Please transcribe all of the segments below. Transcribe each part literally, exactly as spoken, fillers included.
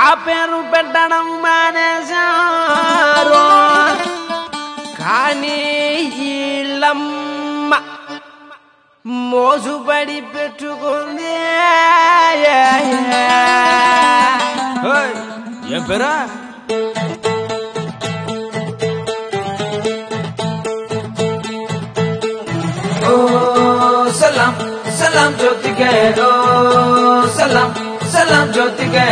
ఆ పేరు పెట్టడం మానేశారు. కానీ ఈళ్ళమ్మ మోసుబడి పెట్టుకుంది. ఏం పేరా? ఓ సలాం సలాం జ్యోతికే, ఓ సలాం సలాం జ్యోతికే.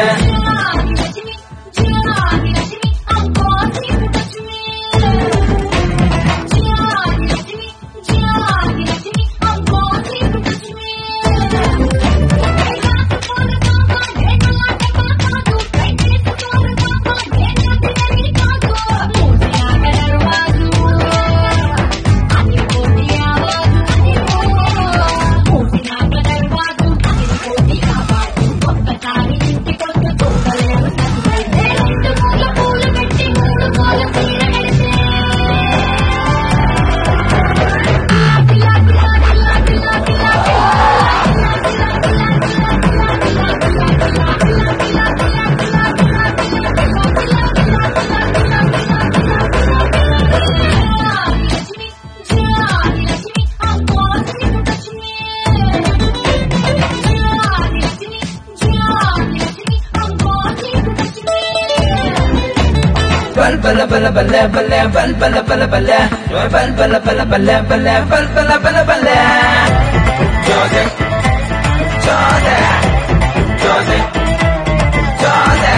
Bal bala bala bala bala bal bala bala bala bal bala bala bala bala bal bala bala bala. Jode jode jode jode.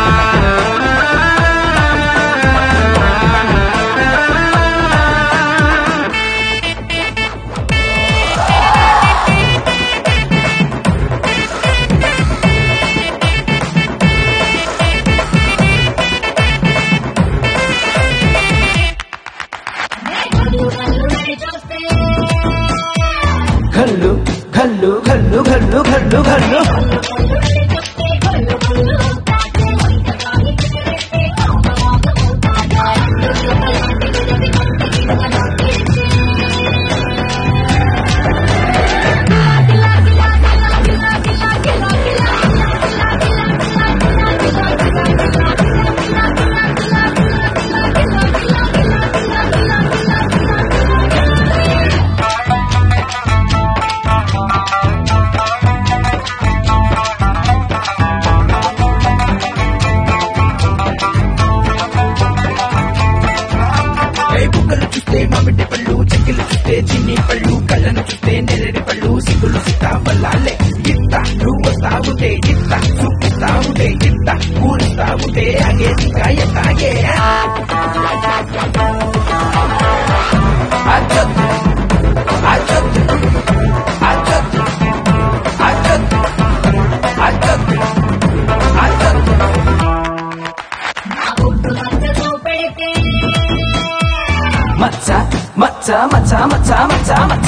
घल्लू घल्लू घल्लू घल्लू घल्लू घल्लू బుక్కలు చూస్తే మామిడి పళ్ళు, చెక్కలు చూస్తే చిన్ని పళ్ళు, కళ్ళను చూస్తే నెరడి పళ్ళు, సిగ్గులు సితావల్లాలే. ఇత్త నువ్వు వస్తావుంటే, ఇత్త చూపిస్తావుంటే, ఇత్త కూలుస్తావుంటే అగే కాయ తాగే. అచ్చొద్దు అచ్చొద్దు అచ్చొద్దు అచ్చొద్దు అచ్చొద్దు అచ్చొద్దు. మచ్చ మచ్చ మచ్చ మచ్చ మచ్చ మచ్చ